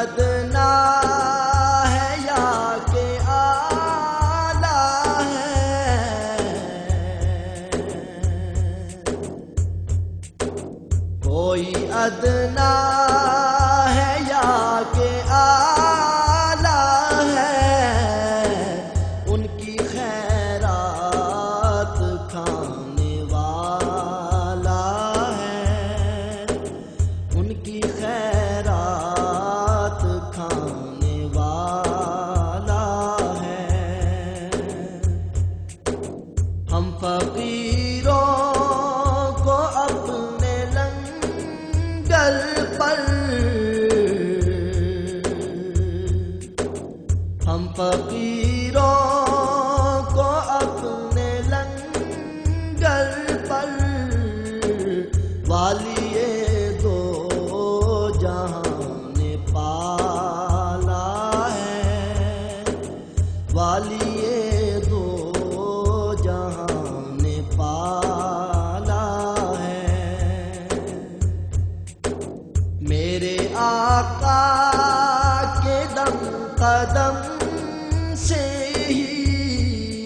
अदना है या के आला है, कोई अदना है या के आला है, उनकी खैरात खाने वाला है, उनकी खैरात खाने वाला है। हम फकीरों को अपने लंगर पर, हम फकीरों को अपने लंगर पर, वालिए दो जहां ने पाला है, वालिए दो जहां ने पाला है। मेरे आका के दम कदम से ही,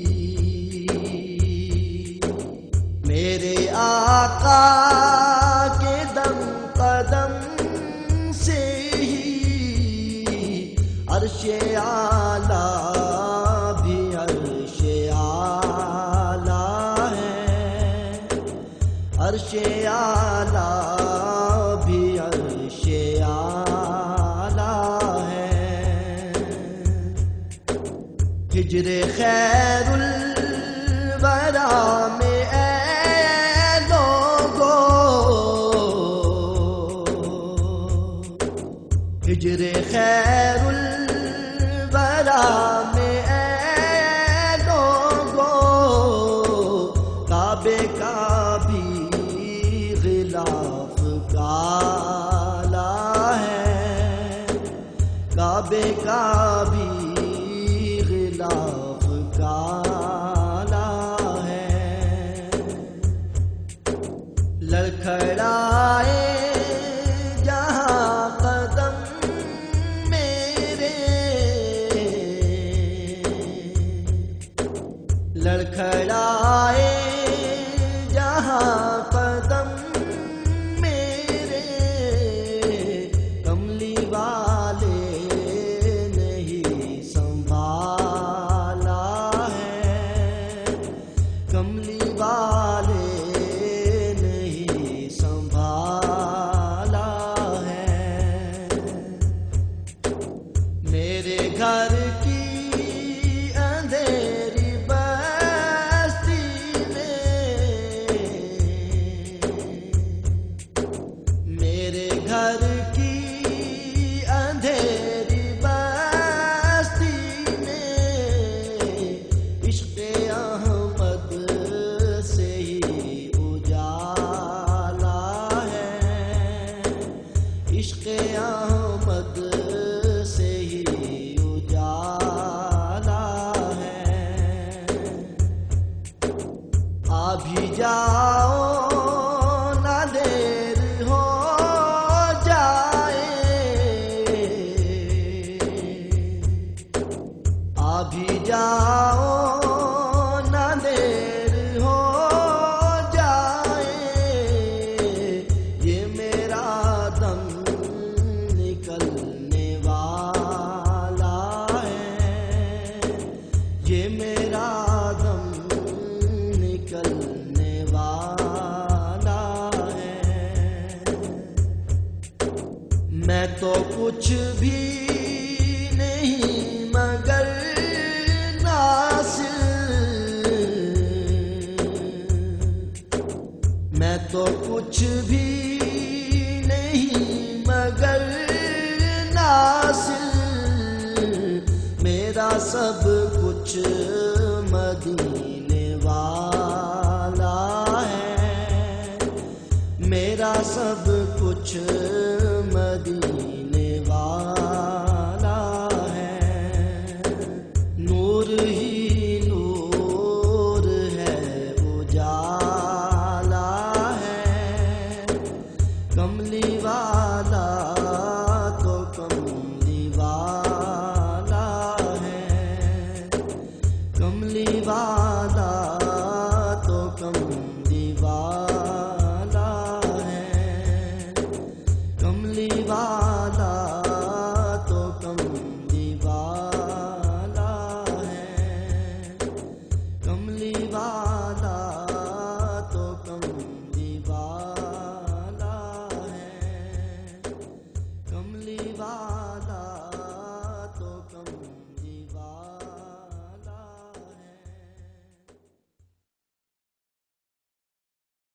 मेरे आका के दम कदम से ही, अर्शे आला भी अर्शे आला है, अर्शे आला भी अर्शे आला है। हिजरे खैरुल वरा में ऐ लोगो, हिजरे खैरुल वरा में ऐ लोगो, काबे का भी गिलाफ काला है, काबे का भी गिलाफ काला है। लड़खड़ाए जहां कदम मेरे, लड़खड़ाए जहां कदम मेरे, कमली वाले नहीं संभाला है, कमली वाले नहीं संभाला है। मेरे घर की अंधेरी बस्ती में, मेरे घर की अंधेरी बस्ती में, इश्क़े अहमद से ही उजाला है, इश्क़े अहमद से ही उजाला है। आ भी जाओ ना देर हो जाए, आ भी जाओ ना देर हो जाए, ये मेरा दम निकलने वाला है, ये मेरा दम निकलने वाला है। मैं तो कुछ भी नहीं मगर नासिर, मैं तो कुछ भी नहीं मगर नासिर, मेरा सब कुछ मदीने वाला है, मेरा सब कुछ मदीने वाला है। नूर ही नूर है, उजाला है, कमली वाला तो कमली दीवाना